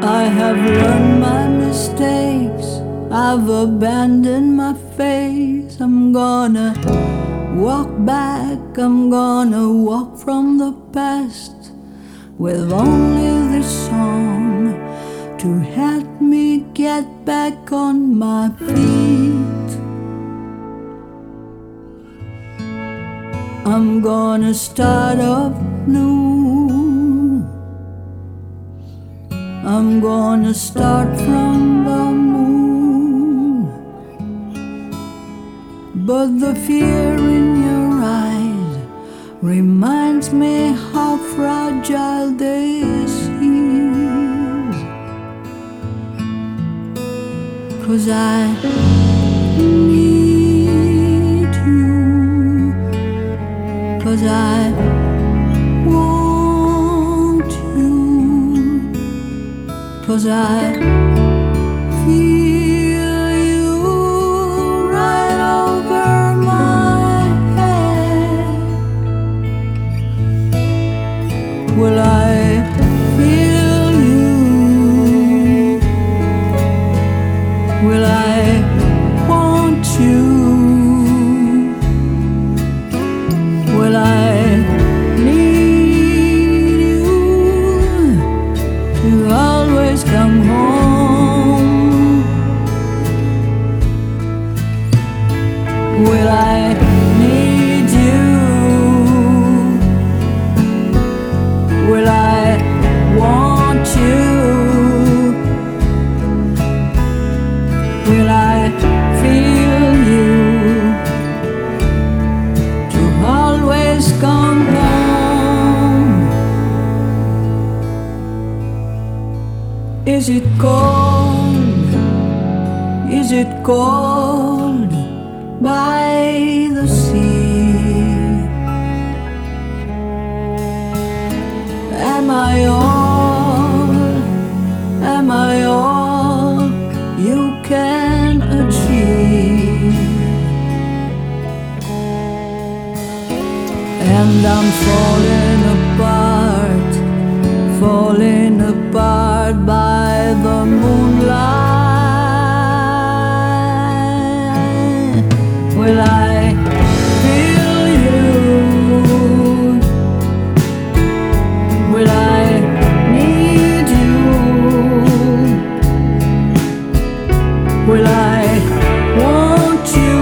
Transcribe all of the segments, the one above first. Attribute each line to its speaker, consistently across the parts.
Speaker 1: I have learned my mistakes, I've abandoned my faith. I'm gonna walk back, I'm gonna walk from the past with only this song to help me get back on my feet. I'm gonna start up new, I'm gonna start from the moon. But the fear in your eyes reminds me how fragile this is. 'Cause I need you, 'cause I want you, 'cause I feel you right over my head. Will I feel you? Will I want you? Will I need you to always come home? Will I need you? Will I want you? Will I feel you to always come home? Is it cold? Is it cold by the sea? Am I all? Am I all you can achieve? And I'm falling apart, falling apart by the moonlight. Will I feel you? Will I need you? Will I want you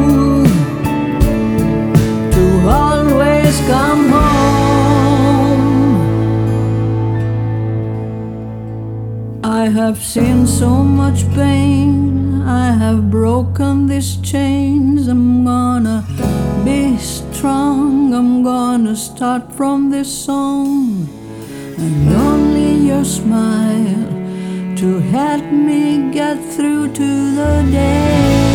Speaker 1: to always come home? I have seen so much pain, I have broken these chains. I'm gonna be strong, I'm gonna start from this song, and only your smile to help me get through to the day.